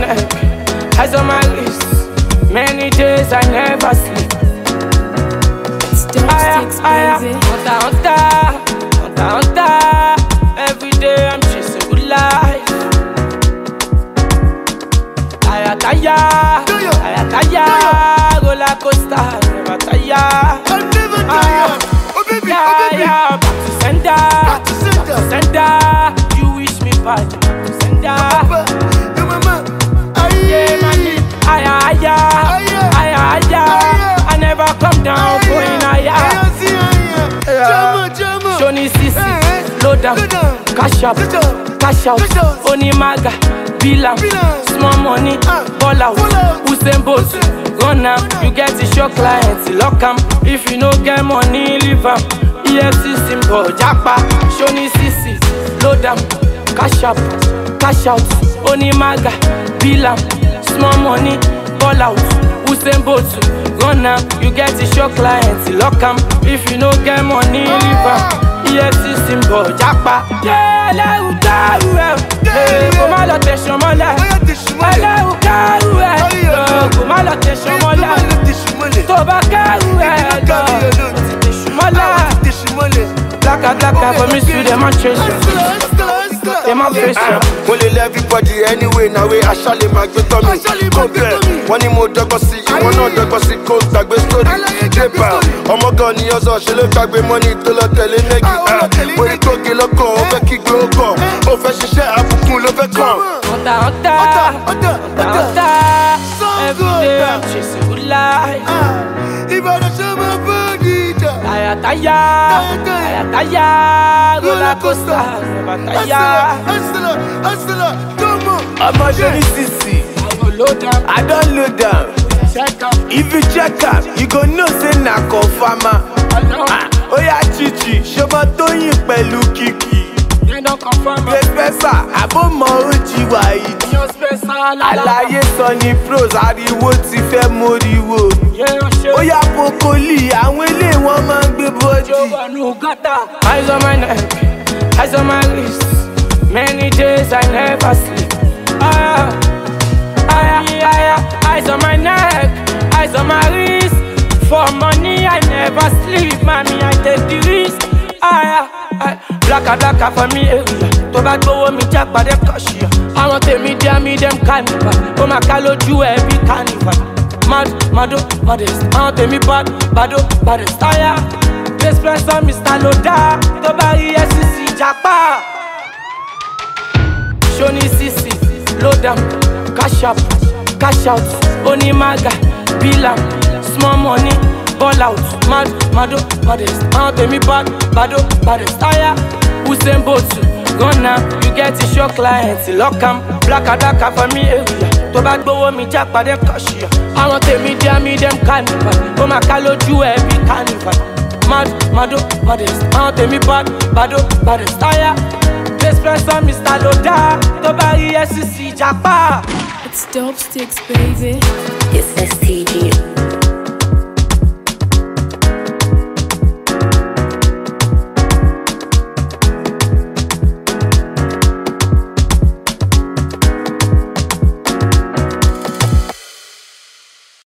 neck, eyes on my wrist. Many days I never sleep. Sticks, baby. Hunter. Every day I'm chasing good life. Tire, roller coaster, never tire. I'm never tired. Oh baby, Back to sender. You wish me bad, back to sender. Hey mama, Yeah, man, I never come down, going higher. Jama. Shoni Sisi, low down, cash up, cash out, Onimaga, Bilam, small money, ball out, Usain Bolt, run am, you get it, your clients, lock am. If you no get money, leave am. EFC symbol, Japa, Shoni Sisi, low down, cash up, cash out, Onimaga, Bilam, small money, ball out, Usain Bolt, run am, you get it, your clients, lock am. If you no get money, leave am. EFC symbol, Japa. Yeah, let you go. Go my location, mola. Let you go. Go my location, mola. Toba Blacka, for me, see them on treasure. Them on face. Only let everybody anyway, now we actually make the tummy. One more dog see you, one other dog see cold tag with story. Oh my god, you also she look tag with money to the telenegi. When you talk it loco, over kick loco. Over she share up cool over come. Hunter. Every day I'm chasing good life. If I don't show my body, Tire, roller coaster, never tire. Hustler, come on. I'm a Shoni Sisi. I don't load down. If you check up, you gon' know say na confirma. Oh yeah, Chichi, Shoba Toyin pẹ̀lú Kiki. Gbèsèsà, àbọ̀mọ̀ ojì wà ìdí. Àlàyé sọ ní pros, ariwo ti fẹ́ moriwo. Ó yá Pokoli, àwọn ilé wọn máa ń gbé bọ́dì. Eyes on my neck, eyes on my wrist. Many days I never sleep. Eyes on my neck, eyes on my wrist. For money I never sleep, mommy I take the risk. Blacka for me area. To bad go me jack by them cashier. I want to meet them carnival. Oh my caloju every carnival. Mado, modest. I want to me baddest. This place on Mr. Loda. To buy SCC Japa. Shoni Sisi, low down, cash up, cash out, Onimaga, Bilam, small money, ball out, Mado, modest. I want to me baddest. Tire, Usain Bolt, run am, you get it, your clients, lock am. Blacka for me area. To bad go me jack by them cashier. I want to meet them carnival. Oh my caloju every carnival. Mado, modest. I want to me baddest. Tire. This place on Mr. Loda. To buy SCC Japa. It's Dope Sticks, baby. It's STG.